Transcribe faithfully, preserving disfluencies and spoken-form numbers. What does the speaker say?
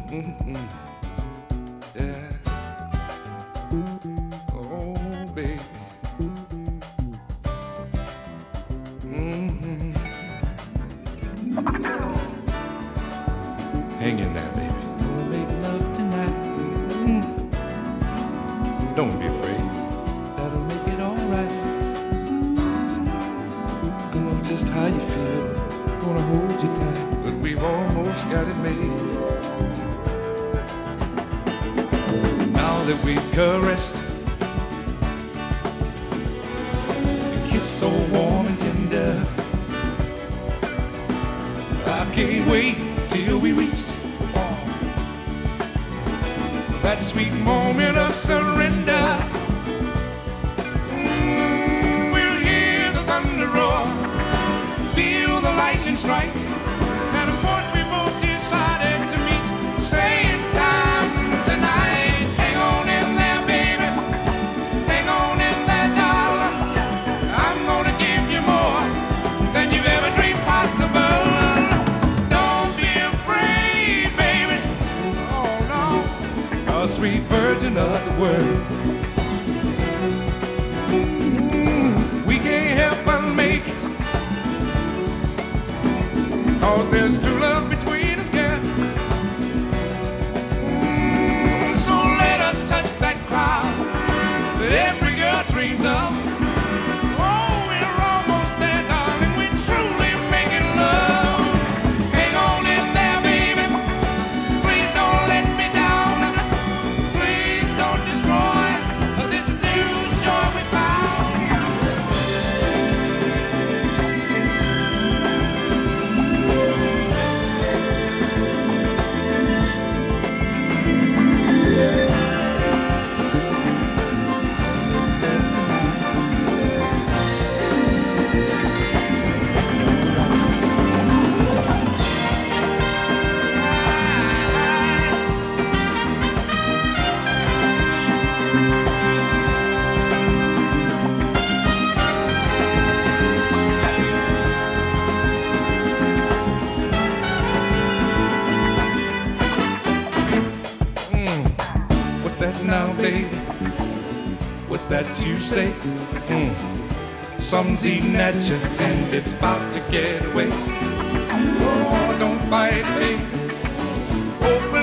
Mm-mm. Yeah. Oh, baby. Mm-hmm. Hang in there, baby. We'll make love tonight. Mm. Don't be afraid. That'll make it all right. Mm. I know just how you feel. Gonna hold you tight, but we've almost got it made. Now that we've caressed, a kiss so warm and tender, I can't wait till we reached that sweet moment of surrender. Mm, we'll hear the thunder roar, feel the lightning strike. At a point we both decided to meet, saying time tonight. Hang on in there, baby. Hang on in there, darling. I'm gonna give you more than you've ever dreamed possible. Don't be afraid, baby. Oh no, a sweet virgin of the world. Mm, we can't help but make it, 'cause there's true love between us, girl. Mm, so let us touch that crowd that every girl dreams of. Oh, we're almost there, darling. We're truly making love. Hang on in there, baby. Please don't let me down. Please don't destroy this new joy we found. What's that now, baby? What's that you say? Mm. Something's eating at you and it's about to get away. Oh, don't fight, baby. Open